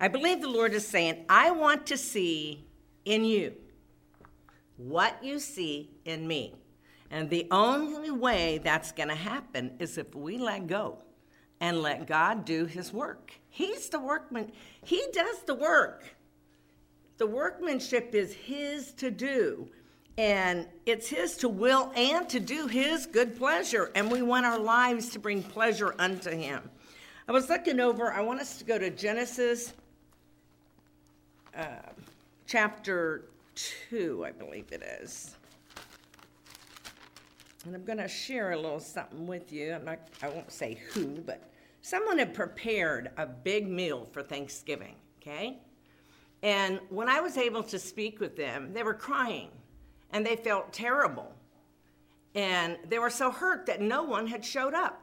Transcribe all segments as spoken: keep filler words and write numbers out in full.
I believe the Lord is saying, I want to see in you what you see in me. And the only way that's going to happen is if we let go and let God do his work. He's the workman. He does the work. The workmanship is his to do. And it's his to will and to do his good pleasure. And we want our lives to bring pleasure unto him. I was looking over, I want us to go to Genesis uh, chapter two, I believe it is. And I'm going to share a little something with you. I'm not, I won't say who, but someone had prepared a big meal for Thanksgiving, okay? And when I was able to speak with them, they were crying, and they felt terrible. And they were so hurt that no one had showed up.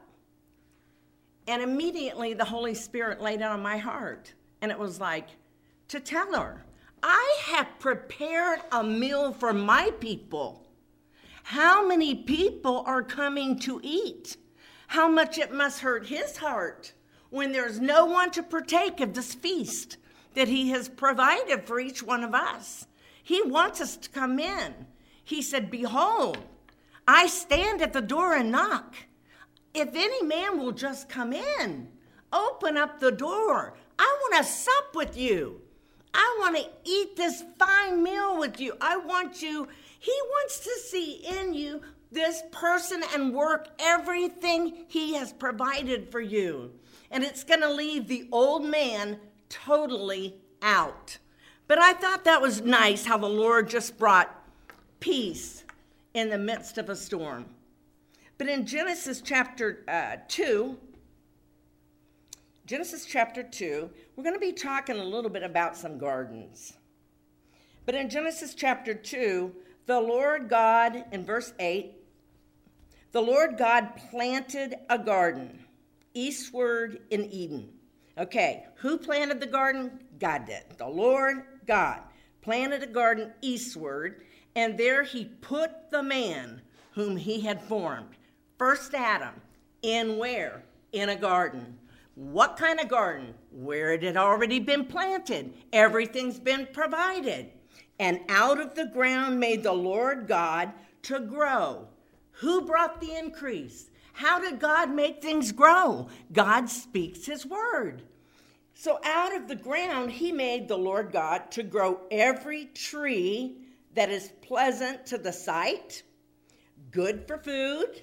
And immediately the Holy Spirit laid it on my heart. And it was like, to tell her, I have prepared a meal for my people. How many people are coming to eat? How much it must hurt his heart when there's no one to partake of this feast that he has provided for each one of us. He wants us to come in. He said, behold, I stand at the door and knock. If any man will just come in, open up the door. I want to sup with you. I want to eat this fine meal with you. I want you, he wants to see in you this person and work everything he has provided for you. And it's going to leave the old man totally out. But I thought that was nice how the Lord just brought peace in the midst of a storm. But in Genesis chapter uh, two, Genesis chapter two, we're going to be talking a little bit about some gardens. But in Genesis chapter two, the Lord God, in verse eight, the Lord God planted a garden eastward in Eden. Okay, who planted the garden? God did. The Lord God planted a garden eastward, and there he put the man whom he had formed. First Adam, in where? In a garden. What kind of garden? Where it had already been planted. Everything's been provided. And out of the ground made the Lord God to grow. Who brought the increase? How did God make things grow? God speaks his word. So out of the ground, he made the Lord God to grow every tree that is pleasant to the sight, good for food,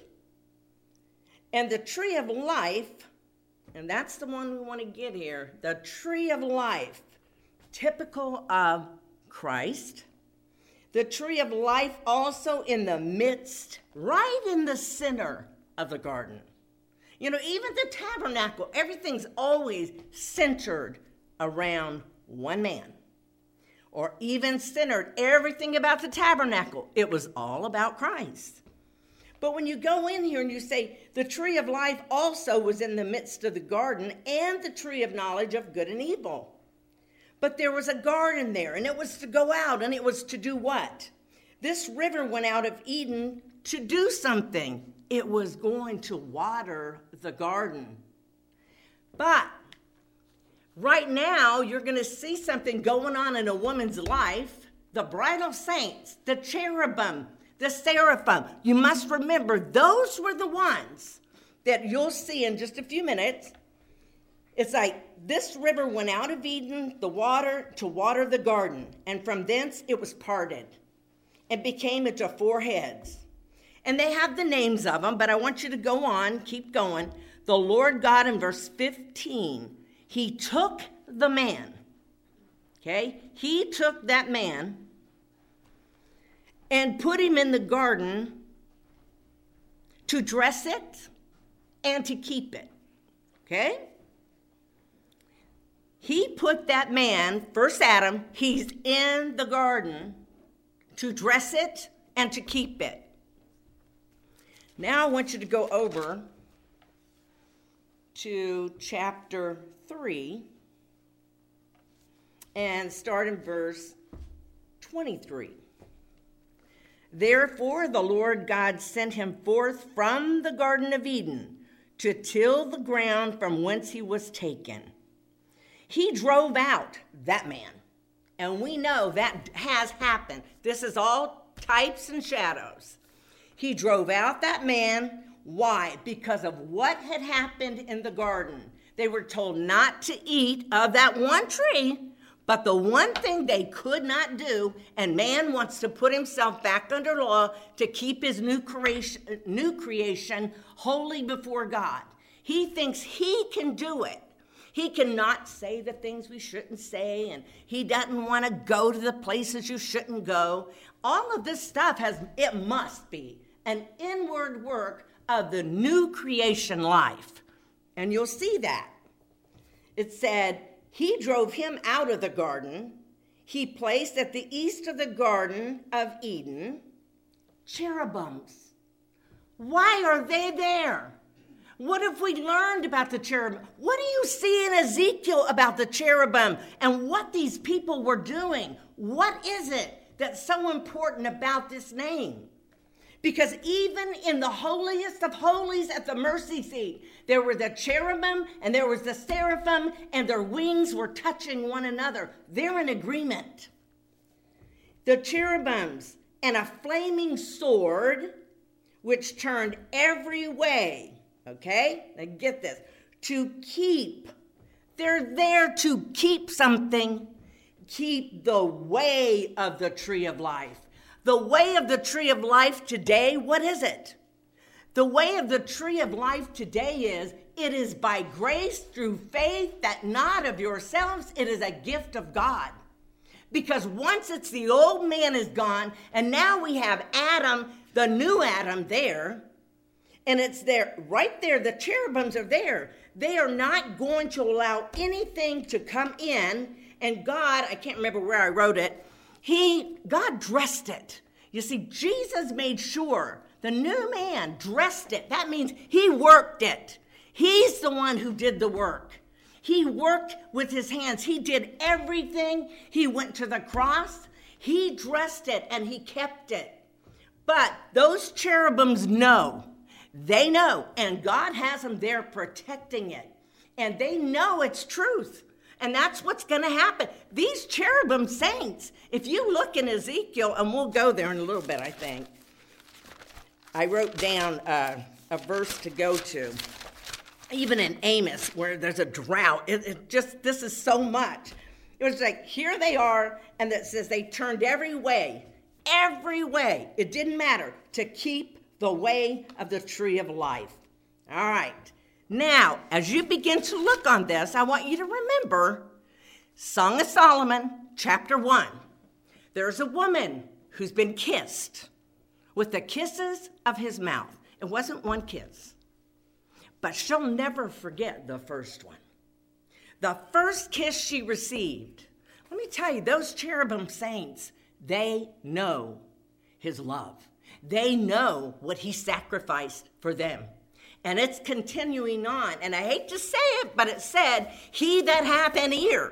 and the tree of life, and that's the one we want to get here, the tree of life, typical of Christ. The tree of life also in the midst, right in the center of the garden. You know, even the tabernacle, everything's always centered around one man. Or even centered, everything about the tabernacle, it was all about Christ. But when you go in here and you say, the tree of life also was in the midst of the garden, and the tree of knowledge of good and evil. But there was a garden there, and it was to go out, and it was to do what? This river went out of Eden to do something. It was going to water the garden. But right now, you're going to see something going on in a woman's life. The bridal saints, the cherubim, the seraphim. You must remember, those were the ones that you'll see in just a few minutes. It's like this river went out of Eden, the water, to water the garden. And from thence it was parted and became into four heads. And they have the names of them, but I want you to go on, keep going. The Lord God, in verse fifteen, he took the man, okay? He took that man and put him in the garden to dress it and to keep it, okay? He put that man, first Adam, he's in the garden to dress it and to keep it. Now I want you to go over to chapter three and start in verse twenty-three. Therefore the Lord God sent him forth from the Garden of Eden to till the ground from whence he was taken. He drove out that man. And we know that has happened. This is all types and shadows. He drove out that man. Why? Because of what had happened in the garden. They were told not to eat of that one tree, but the one thing they could not do, and man wants to put himself back under law to keep his new creation, new creation holy before God. He thinks he can do it. He cannot say the things we shouldn't say, and he doesn't want to go to the places you shouldn't go. All of this stuff has, it must be an inward work of the new creation life. And you'll see that. It said, he drove him out of the garden. He placed at the east of the Garden of Eden cherubims. Why are they there? What have we learned about the cherubim? What do you see in Ezekiel about the cherubim and what these people were doing? What is it that's so important about this name? Because even in the holiest of holies at the mercy seat, there were the cherubim and there was the seraphim, and their wings were touching one another. They're in agreement. The cherubims and a flaming sword, which turned every way. Okay? Now get this. To keep. They're there to keep something. Keep the way of the tree of life. The way of the tree of life today, what is it? The way of the tree of life today is, it is by grace through faith, that not of yourselves, it is a gift of God. Because once it's the old man is gone, and now we have Adam, the new Adam there, and it's there, right there, the cherubims are there. They are not going to allow anything to come in, and God, I can't remember where I wrote it, He, God dressed it. You see, Jesus made sure the new man dressed it. That means he worked it. He's the one who did the work. He worked with his hands. He did everything. He went to the cross. He dressed it and he kept it. But those cherubims know. They know. And God has them there protecting it. And they know it's truth. And that's what's going to happen. These cherubim saints, if you look in Ezekiel, and we'll go there in a little bit, I think. I wrote down uh, a verse to go to. Even in Amos, where there's a drought, it, it just, this is so much. It was like, here they are, and it says they turned every way, every way. It didn't matter, to keep the way of the tree of life. All right. Now, as you begin to look on this, I want you to remember Song of Solomon, chapter one. There's a woman who's been kissed with the kisses of his mouth. It wasn't one kiss, but she'll never forget the first one. The first kiss she received. Let me tell you, those cherubim saints, they know his love. They know what he sacrificed for them. And it's continuing on. And I hate to say it, but it said, he that hath an ear,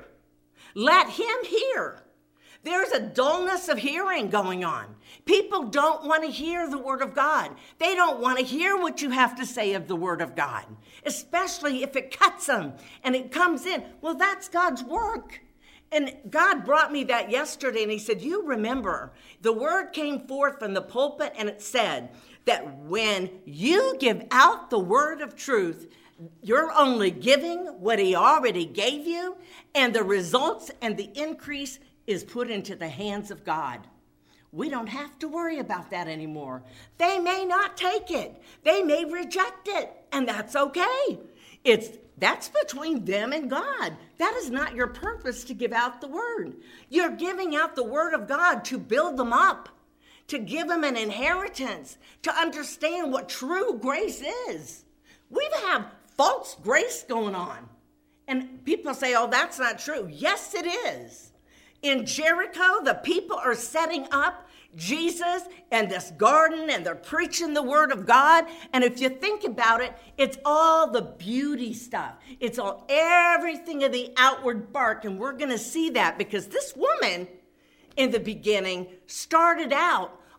let him hear. There's a dullness of hearing going on. People don't want to hear the word of God. They don't want to hear what you have to say of the word of God, especially if it cuts them and it comes in. Well, that's God's work. And God brought me that yesterday, and he said, you remember, the word came forth from the pulpit, and it said that when you give out the word of truth, you're only giving what he already gave you, and the results and the increase is put into the hands of God. We don't have to worry about that anymore. They may not take it. They may reject it, and that's okay. It's That's between them and God. That is not your purpose to give out the word. You're giving out the word of God to build them up, to give them an inheritance, to understand what true grace is. We have false grace going on. And people say, oh, that's not true. Yes, it is. In Jericho, the people are setting up Jesus and this garden, and they're preaching the word of God. And if you think about it, it's all the beauty stuff. It's all everything of the outward bark. And we're going to see that because this woman in the beginning started out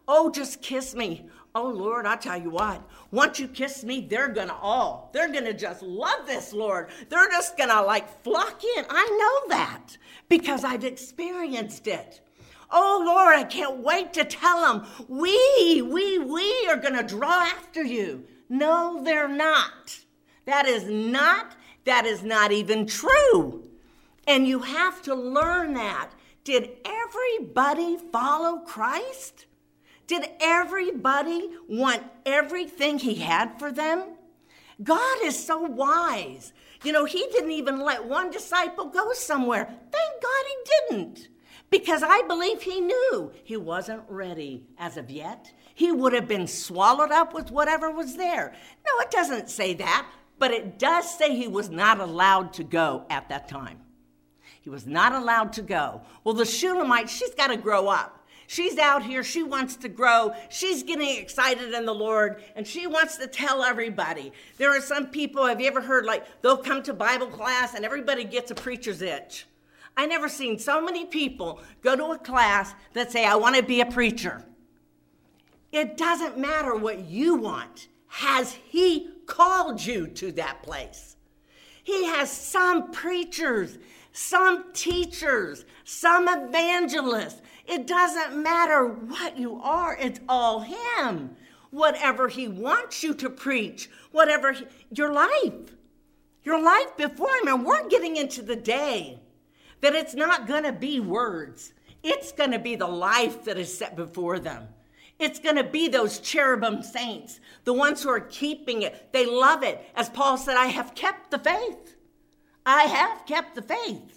Oh, just kiss me. Oh, Lord, I tell you what, once you kiss me, they're going to all, they're going to just love this, Lord. They're just going to like flock in. I know that because I've experienced it. Oh, Lord, I can't wait to tell them, we, we, we are going to draw after you. No, they're not. That is not, that is not even true. And you have to learn that. Did everybody follow Christ? Did everybody want everything he had for them? God is so wise. You know, he didn't even let one disciple go somewhere. Thank God he didn't. Because I believe he knew he wasn't ready as of yet. He would have been swallowed up with whatever was there. No, it doesn't say that, but it does say he was not allowed to go at that time. He was not allowed to go. Well, the Shulamite, she's got to grow up. She's out here. She wants to grow. She's getting excited in the Lord, and she wants to tell everybody. There are some people, have you ever heard, like, they'll come to Bible class, and everybody gets a preacher's itch. I never seen so many people go to a class that say, I want to be a preacher. It doesn't matter what you want. Has he called you to that place? He has some preachers, some teachers, some evangelists. It doesn't matter what you are. It's all him. Whatever he wants you to preach, whatever he, your life, your life before him. And we're getting into the day that it's not going to be words. It's going to be the life that is set before them. It's going to be those cherubim saints, the ones who are keeping it. They love it. As Paul said, I have kept the faith. I have kept the faith.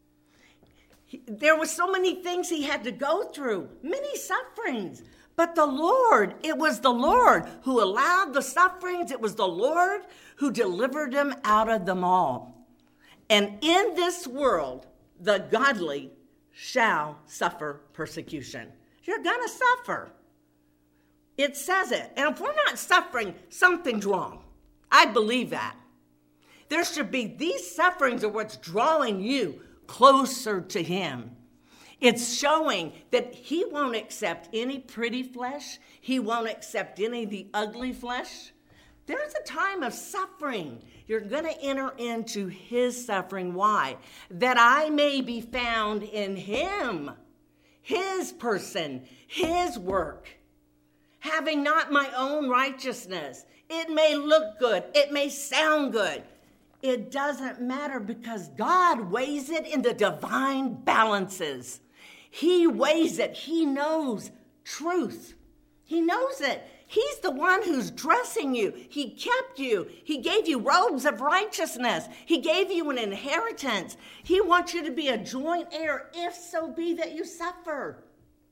There were so many things he had to go through, many sufferings. But the Lord, it was the Lord who allowed the sufferings. It was the Lord who delivered him out of them all. And in this world, the godly shall suffer persecution. You're going to suffer. It says it. And if we're not suffering, something's wrong. I believe that. There should be, these sufferings are what's drawing you closer to him. It's showing that he won't accept any pretty flesh. He won't accept any of the ugly flesh. There's a time of suffering. You're going to enter into his suffering. Why? That I may be found in him, his person, his work. Having not my own righteousness. It may look good. It may sound good. It doesn't matter because God weighs it in the divine balances. He weighs it. He knows truth. He knows it. He's the one who's dressing you. He kept you. He gave you robes of righteousness. He gave you an inheritance. He wants you to be a joint heir, if so be that you suffer.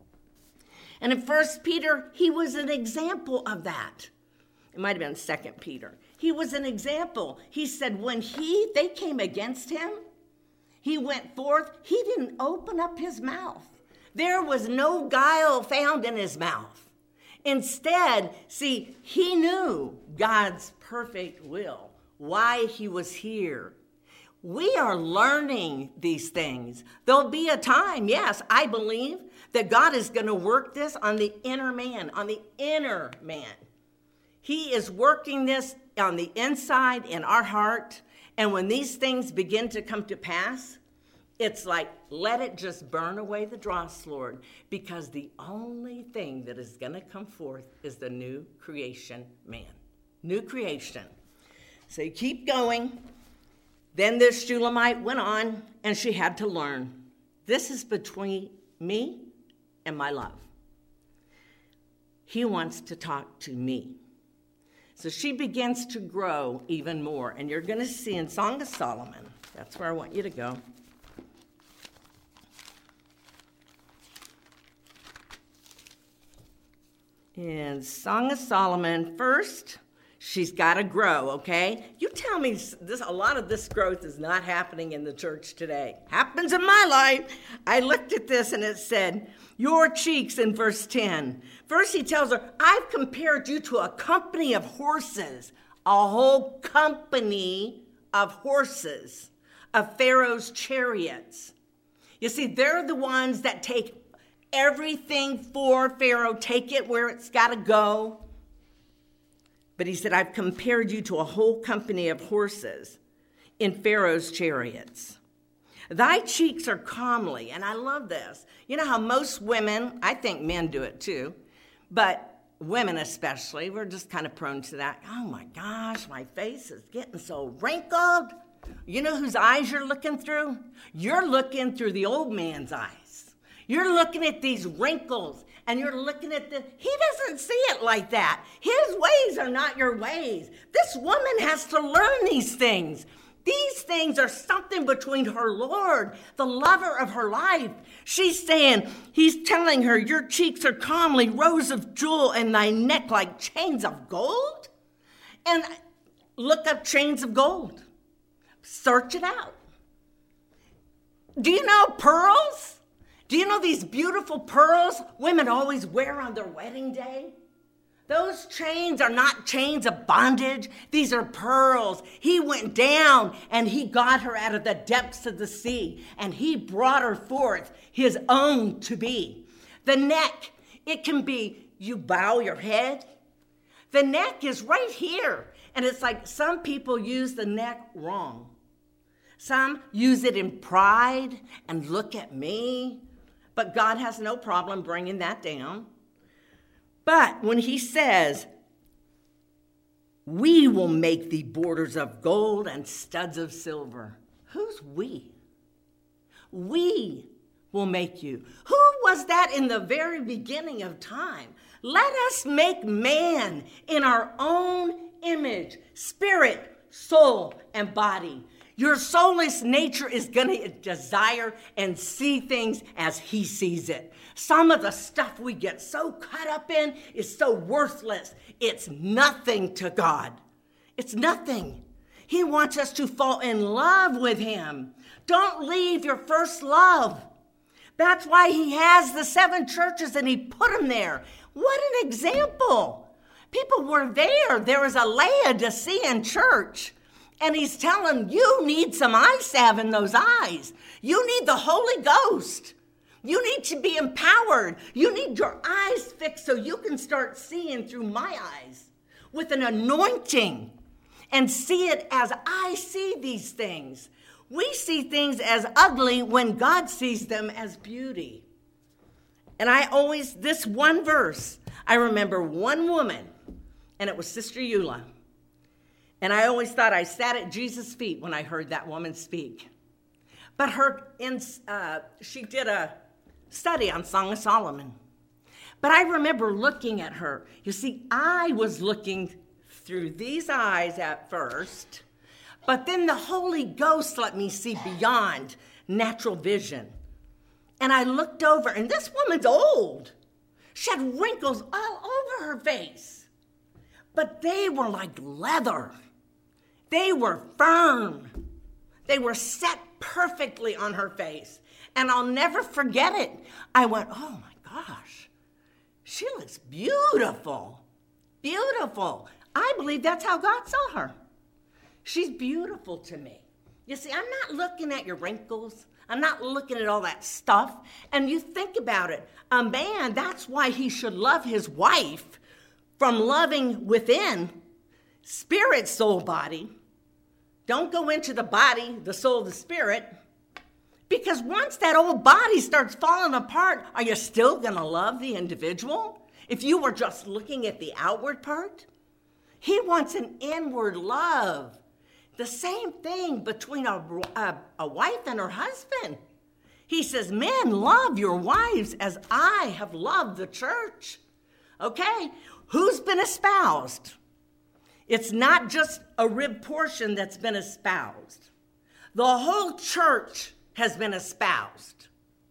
And in First Peter, he was an example of that. It might have been Second Peter. He was an example. He said when he they came against him, he went forth. He didn't open up his mouth. There was no guile found in his mouth. Instead, see, he knew God's perfect will, why he was here. We are learning these things. There'll be a time, yes, I believe, that God is going to work this on the inner man, on the inner man. He is working this on the inside in our heart. And when these things begin to come to pass, it's like, let it just burn away the dross, Lord, because the only thing that is going to come forth is the new creation man. New creation. So you keep going. Then this Shulamite went on, and she had to learn. This is between me and my love. He wants to talk to me. So she begins to grow even more. And you're going to see in Song of Solomon, that's where I want you to go. In Song of Solomon, first, she's got to grow, okay? You tell me this, a lot of this growth is not happening in the church today. Happens in my life. I looked at this and it said, your cheeks in verse ten. First he tells her, I've compared you to a company of horses, a whole company of horses, of Pharaoh's chariots. You see, they're the ones that take everything for Pharaoh, take it where it's got to go. But he said, I've compared you to a whole company of horses in Pharaoh's chariots. Thy cheeks are comely, and I love this. You know how most women, I think men do it too, but women especially, we're just kind of prone to that. Oh my gosh, my face is getting so wrinkled. You know whose eyes you're looking through? You're looking through the old man's eyes. You're looking at these wrinkles, and you're looking at the, he doesn't see it like that. His ways are not your ways. This woman has to learn these things. These things are something between her Lord, the lover of her life. She's saying, he's telling her, your cheeks are comely, rows of jewel, and thy neck like chains of gold. And look up chains of gold. Search it out. Do you know pearls? Do you know these beautiful pearls women always wear on their wedding day? Those chains are not chains of bondage. These are pearls. He went down and he got her out of the depths of the sea, and he brought her forth, his own to be. The neck, it can be you bow your head. The neck is right here. And it's like some people use the neck wrong. Some use it in pride and look at me. But God has no problem bringing that down. But when he says, we will make thee borders of gold and studs of silver. Who's we? We will make you. Who was that in the very beginning of time? Let us make man in our own image, spirit, soul, and body. Your soulless nature is going to desire and see things as he sees it. Some of the stuff we get so caught up in is so worthless. It's nothing to God. It's nothing. He wants us to fall in love with him. Don't leave your first love. That's why he has the seven churches and he put them there. What an example. People were there. There was a Laodicean church. And he's telling them, you need some eye salve in those eyes. You need the Holy Ghost. You need to be empowered. You need your eyes fixed so you can start seeing through my eyes with an anointing and see it as I see these things. We see things as ugly when God sees them as beauty. And I always, this one verse, I remember one woman, and it was Sister Eula. And I always thought I sat at Jesus' feet when I heard that woman speak. But her, in, uh, she did a study on Song of Solomon. But I remember looking at her. You see, I was looking through these eyes at first, but then the Holy Ghost let me see beyond natural vision. And I looked over, and this woman's old. She had wrinkles all over her face, but they were like leather. They were firm. They were set perfectly on her face. And I'll never forget it. I went, oh my gosh, she looks beautiful. Beautiful. I believe that's how God saw her. She's beautiful to me. You see, I'm not looking at your wrinkles. I'm not looking at all that stuff. And you think about it. A man, that's why he should love his wife from loving within, spirit, soul, body. Don't go into the body, the soul, the spirit. Because once that old body starts falling apart, are you still going to love the individual? If you were just looking at the outward part? He wants an inward love. The same thing between a, a, a wife and her husband. He says, men, love your wives as I have loved the church. Okay, who's been espoused? It's not just a rib portion that's been espoused. The whole church has been espoused.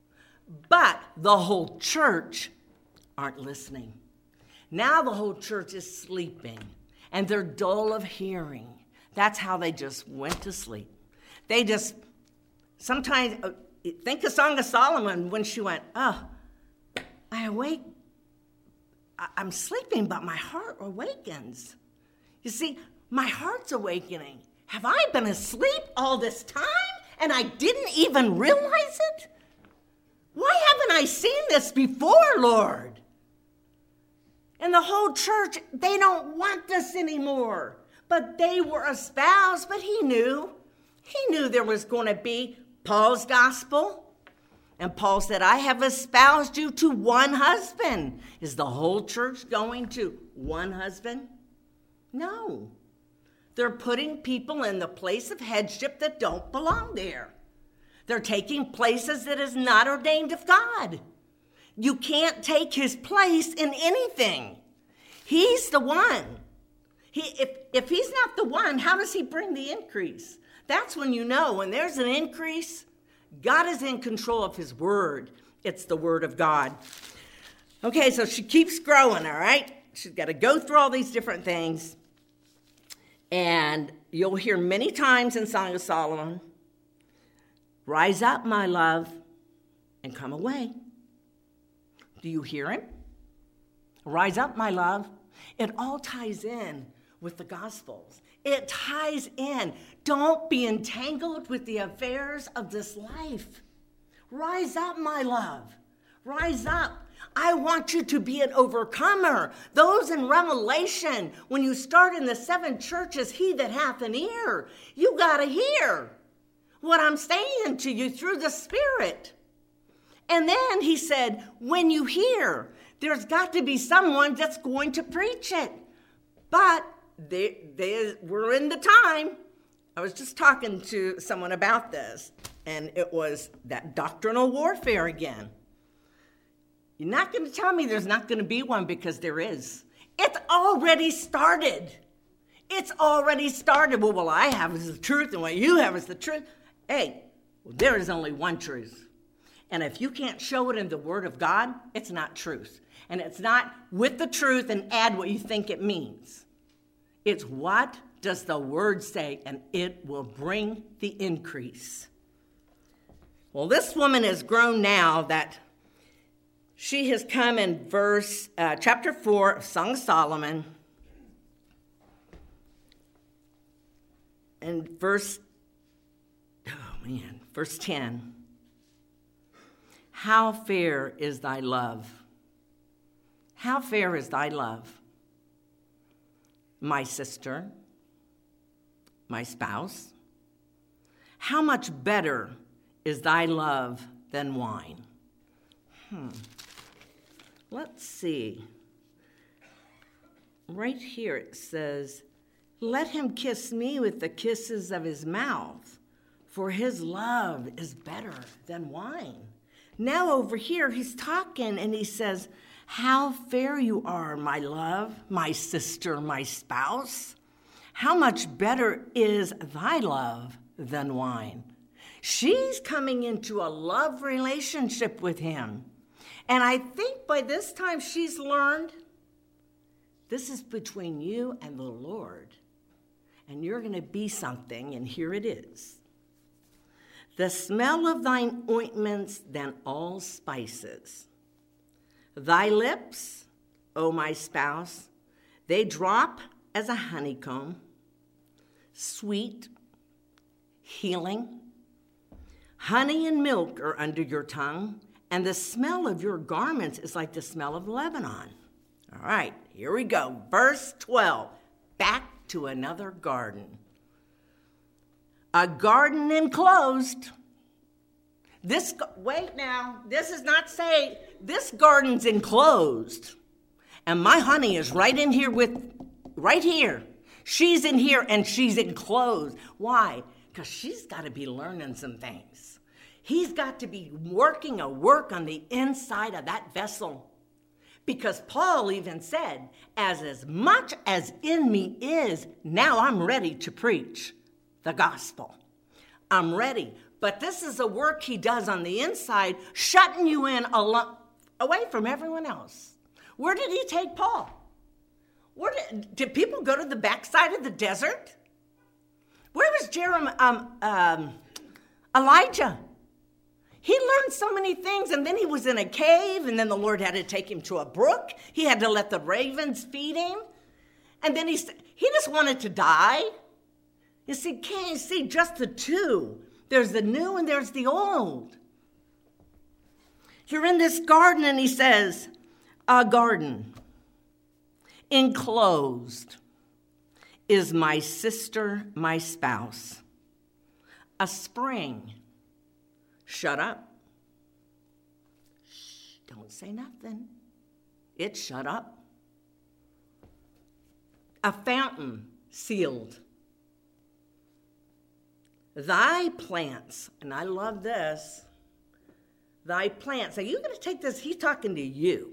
But the whole church aren't listening. Now the whole church is sleeping, and they're dull of hearing. That's how they just went to sleep. They just, sometimes, uh, think of Song of Solomon when she went, oh, I awake, I- I'm sleeping, but my heart awakens. You see, my heart's awakening. Have I been asleep all this time and I didn't even realize it? Why haven't haven't I seen this before, Lord? And the whole church, they don't want this anymore. But they were espoused, but he knew. He knew there was going to be Paul's gospel. And Paul said, I have espoused you to one husband. Is the whole church going to one husband? No. They're putting people in the place of headship that don't belong there. They're taking places that is not ordained of God. You can't take his place in anything. He's the one. He, if, if he's not the one, how does he bring the increase? That's when you know when there's an increase, God is in control of his word. It's the word of God. Okay, so she keeps growing, all right? She's got to go through all these different things. And you'll hear many times in Song of Solomon, rise up, my love, and come away. Do you hear him? Rise up, my love. It all ties in with the Gospels. It ties in. Don't be entangled with the affairs of this life. Rise up, my love. Rise up. I want you to be an overcomer. Those in Revelation, when you start in the seven churches, he that hath an ear, you got to hear what I'm saying to you through the Spirit. And then he said, when you hear, there's got to be someone that's going to preach it. But they, they, we're in the time. I was just talking to someone about this, and it was that doctrinal warfare again. You're not going to tell me there's not going to be one, because there is. It's already started. It's already started. Well, what I have is the truth, and what you have is the truth. Hey, well, there is only one truth. And if you can't show it in the Word of God, it's not truth. And it's not with the truth and add what you think it means. It's what does the Word say, and it will bring the increase. Well, this woman has grown now that she has come in verse, uh, chapter four of Song of Solomon, and verse, oh man, verse ten. How fair is thy love? How fair is thy love? My sister, my spouse, how much better is thy love than wine? Hmm. Let's see. Right here it says, let him kiss me with the kisses of his mouth, for his love is better than wine. Now over here he's talking and he says, how fair you are, my love, my sister, my spouse. How much better is thy love than wine? She's coming into a love relationship with him. And I think by this time she's learned this is between you and the Lord. And you're going to be something, and here it is. The smell of thine ointments than all spices. Thy lips, O my spouse, they drop as a honeycomb, sweet, healing. Honey and milk are under your tongue, and the smell of your garments is like the smell of Lebanon. All right, here we go. Verse twelve, back to another garden. A garden enclosed. This, wait now, this is not saying, this garden's enclosed. And my honey is right in here with, right here. She's in here and she's enclosed. Why? Because she's got to be learning some things. He's got to be working a work on the inside of that vessel. Because Paul even said, as as much as in me is, now I'm ready to preach the gospel. I'm ready. But this is a work he does on the inside, shutting you in alo- away from everyone else. Where did he take Paul? Where did, did people go to the backside of the desert? Where was Jeremiah, um, um, Elijah? He learned so many things, and then he was in a cave, and then the Lord had to take him to a brook. He had to let the ravens feed him. And then he, he just wanted to die. You see, can't you see just the two? There's the new and there's the old. You're in this garden, and he says, a garden enclosed is my sister, my spouse. A spring. Shut up. Shh, don't say nothing. It's shut up. A fountain sealed. Thy plants, and I love this, thy plants. Are you going to take this? He's talking to you.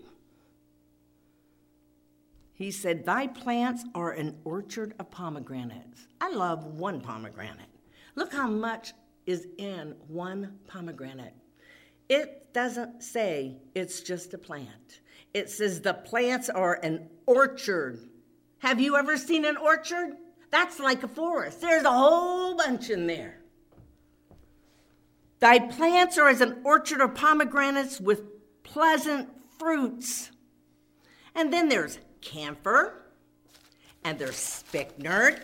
He said, thy plants are an orchard of pomegranates. I love one pomegranate. Look how much is in one pomegranate. It doesn't say it's just a plant. It says the plants are an orchard. Have you ever seen an orchard? That's like a forest. There's a whole bunch in there. Thy plants are as an orchard of pomegranates with pleasant fruits. And then there's camphor, and there's spikenard.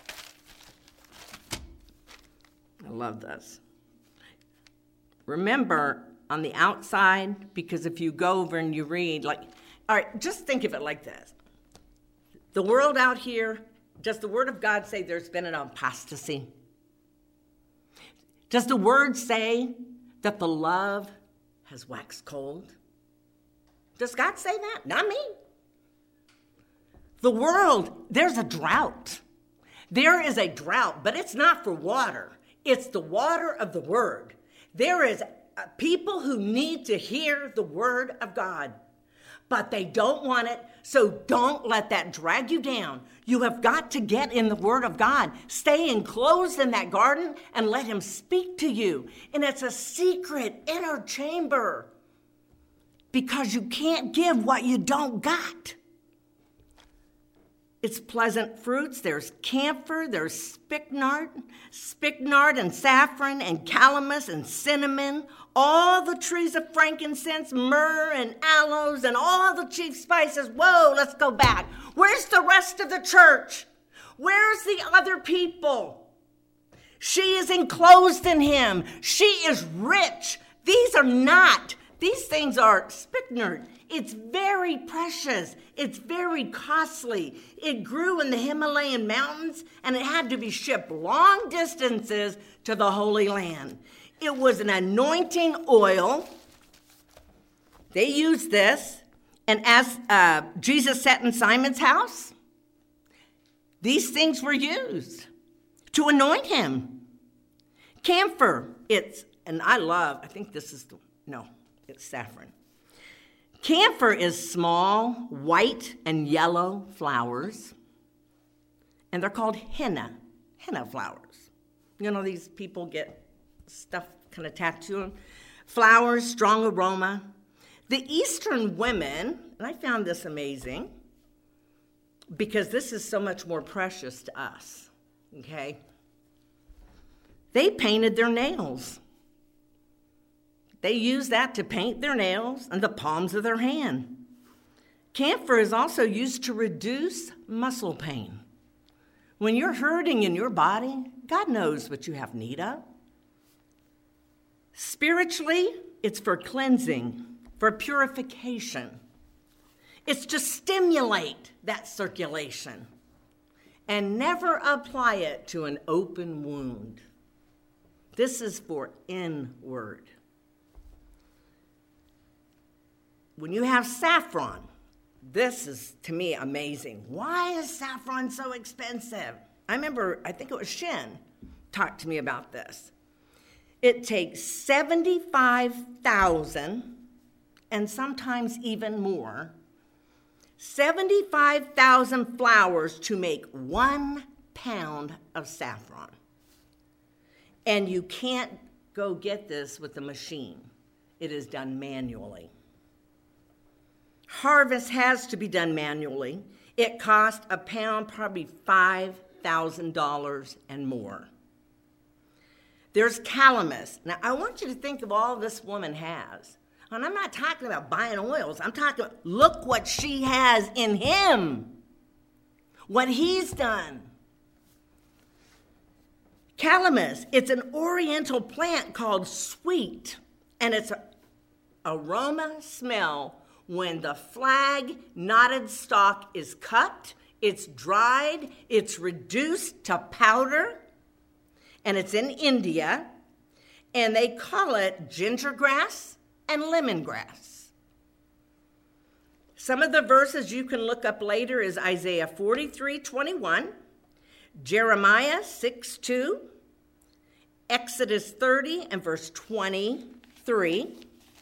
I love this. Remember, on the outside, because if you go over and you read, like, all right, just think of it like this. The world out here, does the Word of God say there's been an apostasy? Does the Word say that the love has waxed cold? Does God say that? Not me. The world, there's a drought. There is a drought, but it's not for water. It's the water of the Word. There is people who need to hear the Word of God, but they don't want it, so don't let that drag you down. You have got to get in the Word of God. Stay enclosed in that garden and let Him speak to you. And it's a secret inner chamber because you can't give what you don't got. It's pleasant fruits. There's camphor, there's spikenard, spikenard and saffron and calamus and cinnamon, all the trees of frankincense, myrrh and aloes and all the chief spices. Whoa, let's go back. Where's the rest of the church? Where's the other people? She is enclosed in Him. She is rich. These are not, these things are spikenard. It's very precious. It's very costly. It grew in the Himalayan mountains, and it had to be shipped long distances to the Holy Land. It was an anointing oil. They used this, and as uh, Jesus sat in Simon's house, these things were used to anoint Him. Camphor, it's, and I love, I think this is, the, no, it's saffron. Camphor is small, white, and yellow flowers, and they're called henna, henna flowers. You know, these people get stuff kind of tattooed on. Flowers, strong aroma. The Eastern women, and I found this amazing, because this is so much more precious to us, okay? They painted their nails. They use that to paint their nails and the palms of their hand. Camphor is also used to reduce muscle pain. When you're hurting in your body, God knows what you have need of. Spiritually, it's for cleansing, for purification. It's to stimulate that circulation. And never apply it to an open wound. This is for inward. When you have saffron, this is, to me, amazing. Why is saffron so expensive? I remember, I think it was Shin talked to me about this. It takes seventy-five thousand, and sometimes even more, seventy-five thousand flowers to make one pound of saffron. And you can't go get this with a machine. It is done manually. Harvest has to be done manually. It costs a pound probably five thousand dollars and more. There's calamus. Now, I want you to think of all this woman has. And I'm not talking about buying oils. I'm talking about, look what she has in Him. What He's done. Calamus, it's an oriental plant called sweet. And it's a, aroma smell when the flag knotted stalk is cut, it's dried, it's reduced to powder, and it's in India, and they call it ginger grass and lemongrass. Some of the verses you can look up later is Isaiah forty-three twenty-one, Jeremiah six two, Exodus thirty and verse twenty-three.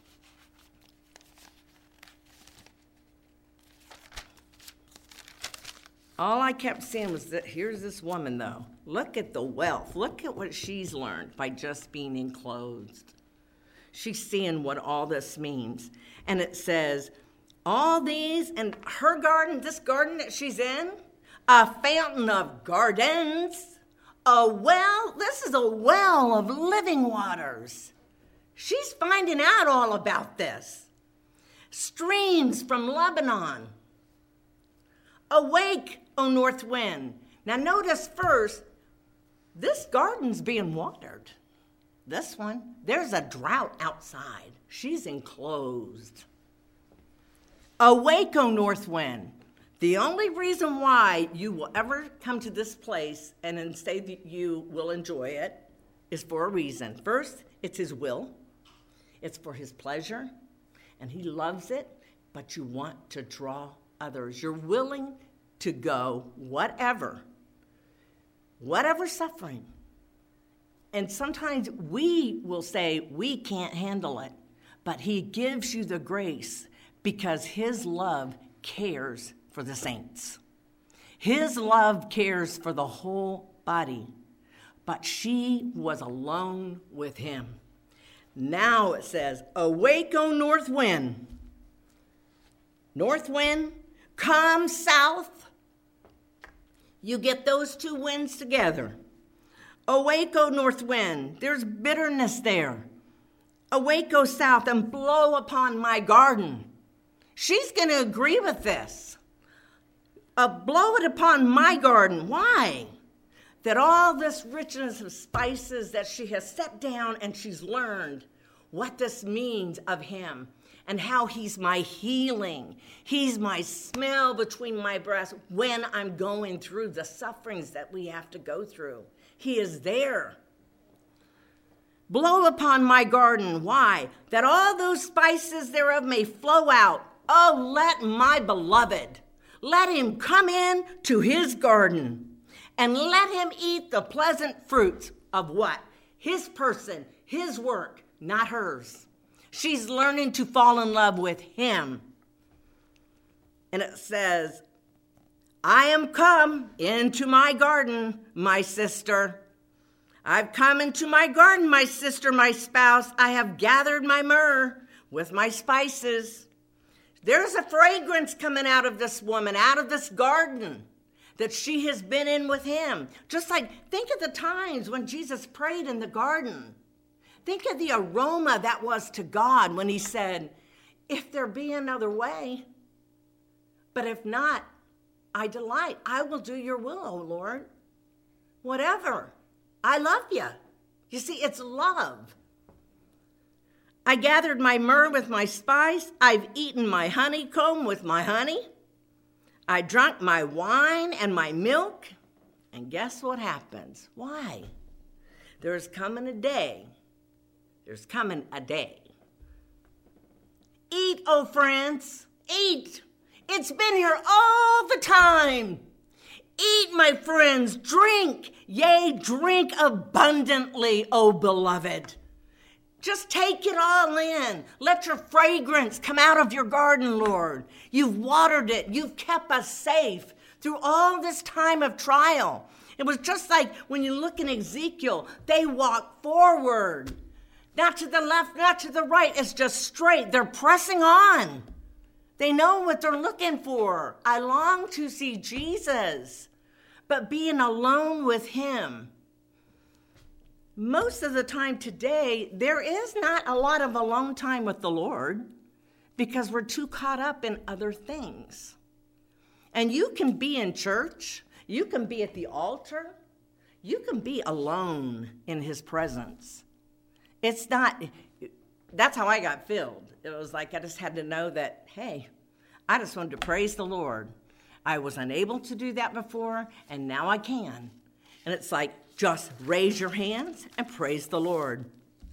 All I kept seeing was that here's this woman, though. Look at the wealth. Look at what she's learned by just being enclosed. She's seeing what all this means. And it says, all these, and her garden, this garden that she's in, a fountain of gardens, a well, this is a well of living waters. She's finding out all about this. Streams from Lebanon. Awake, O north wind. Now notice first, this garden's being watered. This one, there's a drought outside. She's enclosed. Awake, O north wind. The only reason why you will ever come to this place and then say that you will enjoy it is for a reason. First, it's his will. It's for his pleasure, and he loves it, but you want to draw others. You're willing to go whatever, whatever suffering. And sometimes we will say we can't handle it, but he gives you the grace because his love cares for the saints. His love cares for the whole body, but she was alone with him. Now it says, awake, O north wind. North wind, come south. You get those two winds together. Awake, O north wind. There's bitterness there. Awake, O south, and blow upon my garden. She's going to agree with this. Uh, blow it upon my garden. Why? That all this richness of spices that she has set down and she's learned what this means of him. And how he's my healing. He's my smell between my breasts when I'm going through the sufferings that we have to go through. He is there. Blow upon my garden. Why? That all those spices thereof may flow out. Oh, let my beloved, let him come in to his garden and let him eat the pleasant fruits of what? His person, his work, not hers. She's learning to fall in love with him. And it says, I am come into my garden, my sister. I've come into my garden, my sister, my spouse. I have gathered my myrrh with my spices. There's a fragrance coming out of this woman, out of this garden that she has been in with him. Just like, think of the times when Jesus prayed in the garden. Think of the aroma that was to God when he said, if there be another way, but if not, I delight. I will do your will, O Lord. Whatever. I love you. You see, it's love. I gathered my myrrh with my spice. I've eaten my honeycomb with my honey. I drank my wine and my milk. And guess what happens? Why? There's coming a day. There's coming a day. Eat, oh friends, eat. It's been here all the time. Eat, my friends, drink. Yea, drink abundantly, O beloved. Just take it all in. Let your fragrance come out of your garden, Lord. You've watered it. You've kept us safe through all this time of trial. It was just like when you look in Ezekiel, they walk forward. Not to the left, not to the right. It's just straight. They're pressing on. They know what they're looking for. I long to see Jesus, but being alone with him. Most of the time today, there is not a lot of alone time with the Lord because we're too caught up in other things. And you can be in church. You can be at the altar. You can be alone in his presence. It's not, that's how I got filled. it was like I just had to know that, hey, I just wanted to praise the Lord. I was unable to do that before, and now I can. And it's like, just raise your hands and praise the Lord.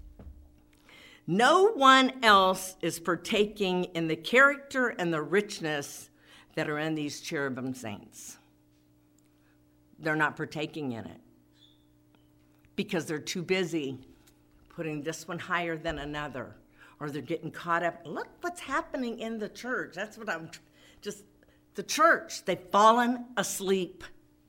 No one else is partaking in the character and the richness that are in these cherubim saints. They're not partaking in it because they're too busy putting this one higher than another, or they're getting caught up. Look what's happening in the church. That's what I'm just, the church, they've fallen asleep.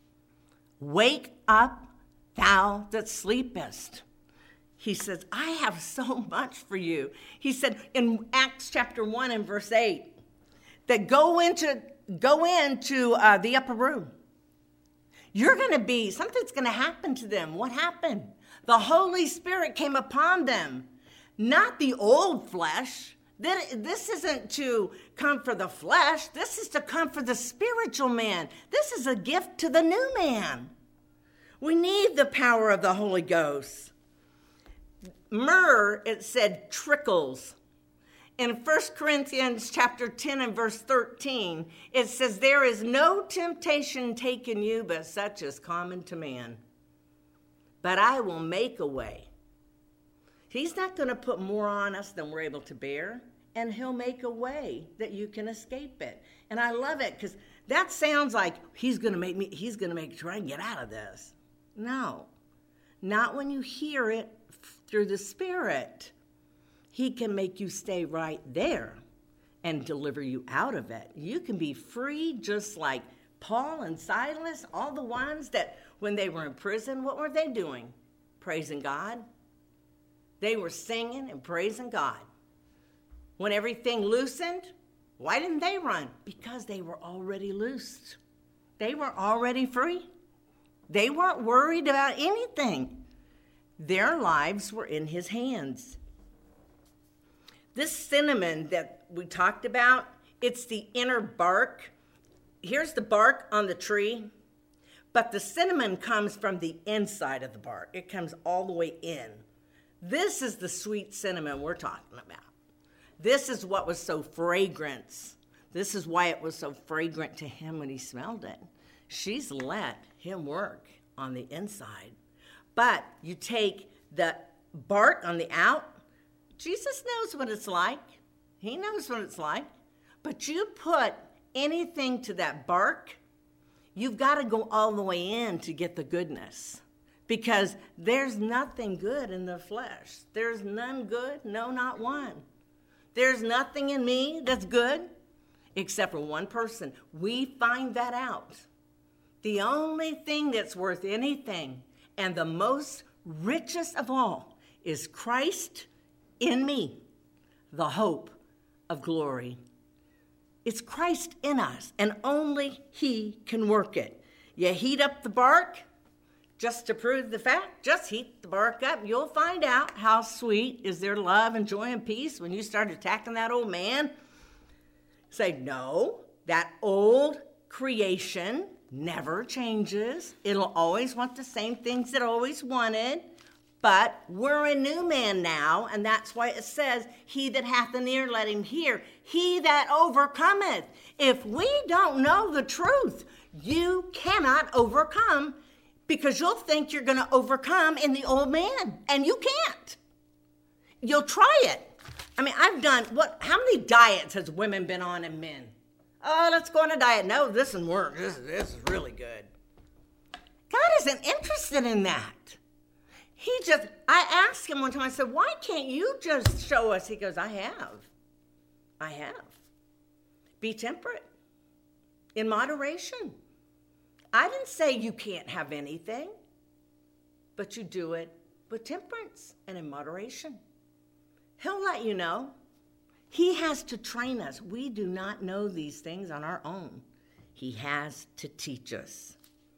Wake up, thou that sleepest. He says, I have so much for you. He said in Acts chapter one and verse eight, that go into, go into uh, the upper room. You're going to be, something's going to happen to them. What happened? The Holy Spirit came upon them, not the old flesh. This isn't to come for the flesh. This is to come for the spiritual man. This is a gift to the new man. We need the power of the Holy Ghost. Myrrh, it said, trickles. In First Corinthians chapter ten and verse thirteen, it says, there is no temptation taken you but such as common to man. But I will make a way. He's not going to put more on us than we're able to bear, and he'll make a way that you can escape it. And I love it because that sounds like he's going to make me, he's going to make try and get out of this. No, not when you hear it through the Spirit. He can make you stay right there and deliver you out of it. You can be free just like Paul and Silas, all the ones that when they were in prison, what were they doing? Praising God. They were singing and praising God. When everything loosened, why didn't they run? Because they were already loosed. They were already free. They weren't worried about anything. Their lives were in his hands. This cinnamon that we talked about, it's the inner bark. Here's the bark on the tree, but the cinnamon comes from the inside of the bark. It comes all the way in. This is the sweet cinnamon we're talking about. This is what was so fragrant. This is why it was so fragrant to him when he smelled it. She's let him work on the inside. But you take the bark on the out, Jesus knows what it's like. He knows what it's like. But you put anything to that bark, you've got to go all the way in to get the goodness. Because there's nothing good in the flesh. There's none good, no, not one. There's nothing in me that's good except for one person. We find that out. The only thing that's worth anything and the most richest of all is Christ in me, the hope of glory. It's Christ in us, and only he can work it. You heat up the bark, just to prove the fact, just heat the bark up. You'll find out how sweet is their love and joy and peace when you start attacking that old man. Say, no, that old creation never changes. It'll always want the same things it always wanted. But we're a new man now, and that's why it says, he that hath an ear, let him hear. He that overcometh. If we don't know the truth, you cannot overcome, because you'll think you're going to overcome in the old man, and you can't. You'll try it. I mean, I've done, what? How many diets has women been on and men? Oh, let's go on a diet. No, this doesn't work. This, this is really good. God isn't interested in that. He just, I asked him one time, I said, why can't you just show us? He goes, I have. I have. Be temperate, in moderation. I didn't say you can't have anything, but you do it with temperance and in moderation. He'll let you know. He has to train us. We do not know these things on our own. He has to teach us.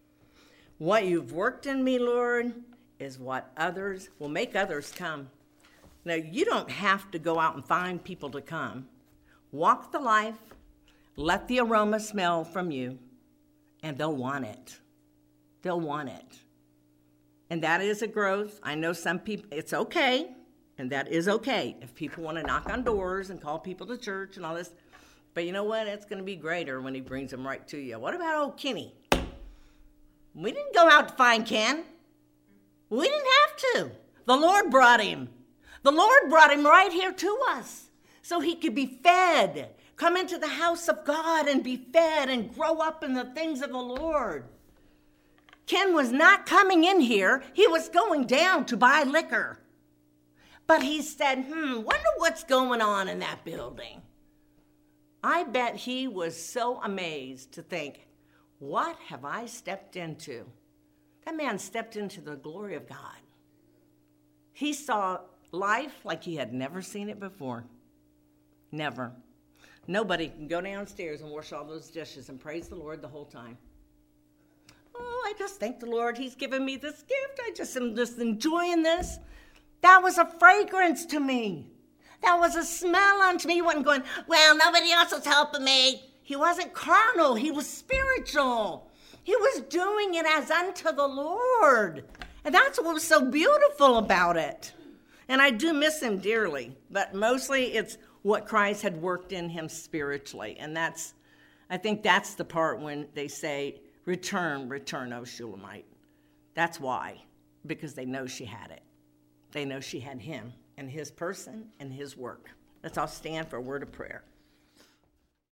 What you've worked in me, Lord, is what others will make others come. Now, you don't have to go out and find people to come. Walk the life, let the aroma smell from you, and they'll want it. They'll want it. And that is a growth. I know some people, it's okay. And that is okay if people want to knock on doors and call people to church and all this. But you know what? It's going to be greater when he brings them right to you. What about old Kenny? We didn't go out to find Ken. We didn't have to. The Lord brought him. The Lord brought him right here to us so he could be fed. Come into the house of God and be fed and grow up in the things of the Lord. Ken was not coming in here. He was going down to buy liquor. But he said, hmm, wonder what's going on in that building. I bet he was so amazed to think, what have I stepped into? That man stepped into the glory of God. He saw life like he had never seen it before. Never. Nobody can go downstairs and wash all those dishes and praise the Lord the whole time. Oh, I just thank the Lord. He's given me this gift. I just am just enjoying this. That was a fragrance to me. That was a smell unto me. He wasn't going, well, nobody else is helping me. He wasn't carnal. He was spiritual. He was doing it as unto the Lord. And that's what was so beautiful about it. And I do miss him dearly. But mostly it's what Christ had worked in him spiritually. And that's, I think that's the part when they say, return, return, O Shulamite. That's why. Because they know she had it. They know she had him and his person and his work. Let's all stand for a word of prayer.